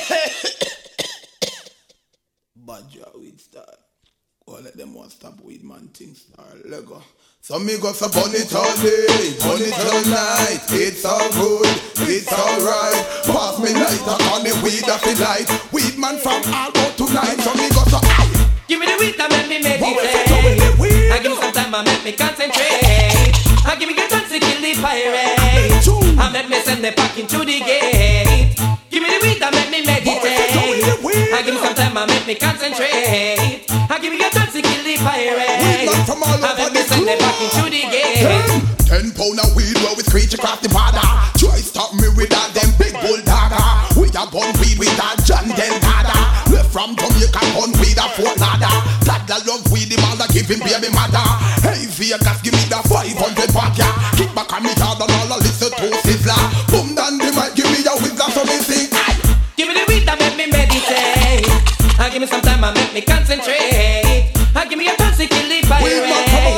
Badger weed star. Go let them one stop weed man things star Lego. So me go so burn it all day, burn it all night. It's all good, it's alright. Pass me lighter on the weed of the light. Weed man from all out tonight. So me go so give me the weed that make me meditate. I give me some time, I make me concentrate. I give me a chance to kill the pirate. I make me send the pack into the gate. Give me the weed that make me meditate. I give me some time, I make me concentrate. I give me a chance to kill the pirate. I make me send the pack into the gate. 10 pound of weed where we screech across the border. Try stop me with that them big bulldogger. We a bun weed with that John Delgado. Left from Jamaica bun weed a Fort Lauderdale. That love weed the mother give him baby mother. Hey Vegas give me the 500 pack ya. Kick back on me hard and all a listen to Sizzler. Boom down the mic give me a whistler so me sing. Give me the weed that make me meditate. I give me some time I make me concentrate. I give me a chance to kill the pirate.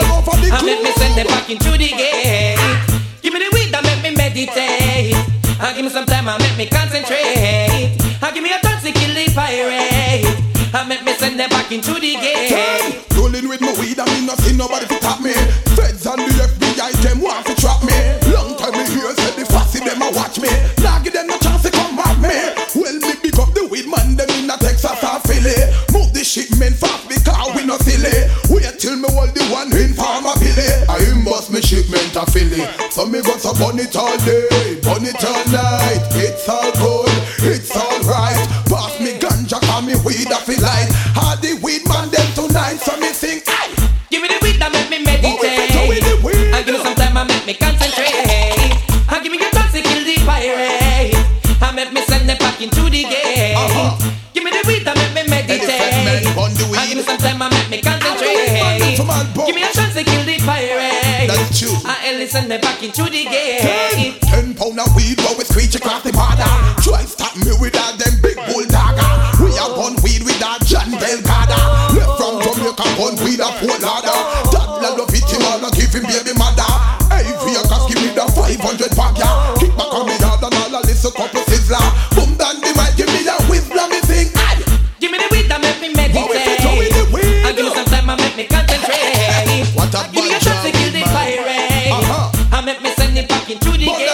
I make me send them back into the gate. Give me the weed that make me meditate. I give me some time I make me concentrate. I give me a chance to kill the pirate. I make me send them back into the gate. Rolling with my weed, I mean not see nobody to tap me. Feds and the FBI, them want to trap me. Long time me hear said the fussy, them a watch me. Now give them no chance to come at me. Well, me pick up the weed man, them in a Texas or Philly. Move the shipment fast because we no silly. Wait till me hold the one in Farmer Billy. I bust me shipment a Philly. So me go so burn it all day, burn it all night. It's all good, it's all right. Pass me ganja, call me weed a feel like. All the weed man them tonight, so me sing. Give me the weed that make me meditate. I give me some time, I make me concentrate. I give me a chance to kill the pirate. I make me send them back into the gate. Give me the weed that make me meditate. I give me some time, I make me concentrate. Give me a chance to kill the pirate. That's true. I listen them back into the gate. 10 pound of weed, but we screech across the border. Try stop me with all them big bulldogger. We are bun weed with that John Delgado. Left from Jamaica, bun weed a Fort Lauderdale. That love it him all, give him baby mother. Hey Vegas, give me the 500 pack ya. Kick back on me hard and all a listen couple Sizzler. Boom down the mic, give me the whistler, me sing. Give me the weed that make me meditate. I give me some time, I make me concentrate. What a give me a chance to kill the pirate. I make me send it back into the gate.